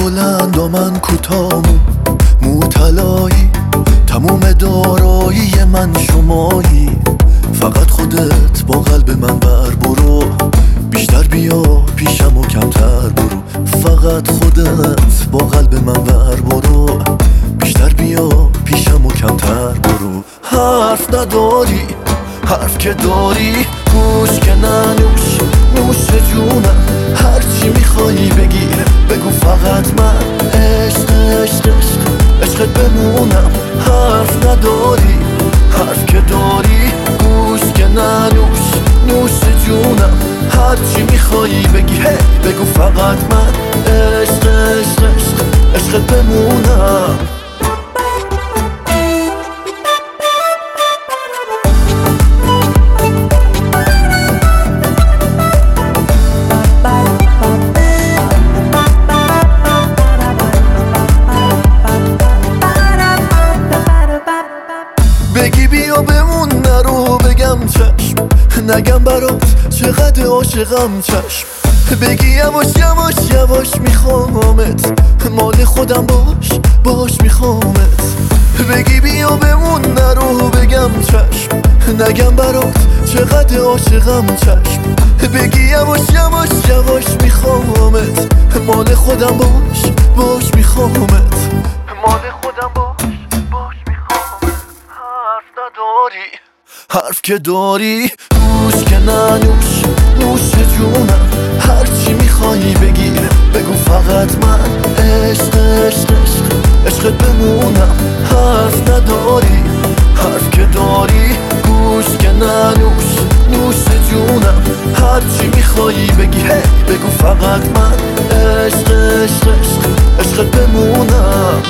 بلند و من کوتاه، مو طلایی، تموم دارایی من شمایی. فقط خودت با قلب من بر برو، بیشتر بیا پیشم و کمتر برو. فقط خودت با قلب من بر برو، بیشتر بیا پیشم و کمتر برو. حرف نداری، حرف که داری گوش که ننوش، نوش جونم. هرچی میخوایی بگی بگو، فقط من عشق عشق عشق عشقت بمونم. حرف نداری، حرف که داری گوش که ننوش، نوش جونم. هرچی میخوایی بگی بگو، فقط من عشق عشق عشق عشقت بمونم. بگی بیا بمون، نرو بگم چشم، نگم برات چقدر عاشقم چشم. بگی یواش یواش یواش میخوامت، مال خودم باش باش میخوامت. بگی بیا بمون، نرو بگم چشم، نگم برات چقدر عاشقم چشم. بگی یواش یواش یواش میخوامت، مال خودم باش باش میخوامت. مال خودم باش باش میخوامت. حرف نداری، حرف که داری گوش که ننوش، نوش جونم. هرچی میخوایی بگی بگو، فقط من عشق عشق عشق عشقت بمونم. حرف نداری، حرف که داری گوش که ننوش، نوش جونم. هرچی میخوایی بگی بگو، فقط من عشق عشق عشق عشقت بمونم.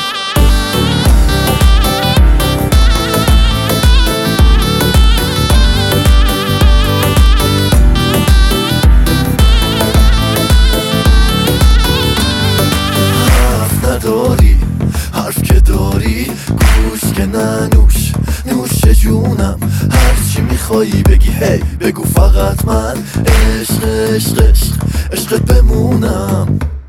داری، حرف که داری گوش که ننوش، نوش جونم. هرچی میخوایی بگی بگو، فقط من عشق عشق عشق عشقت بمونم.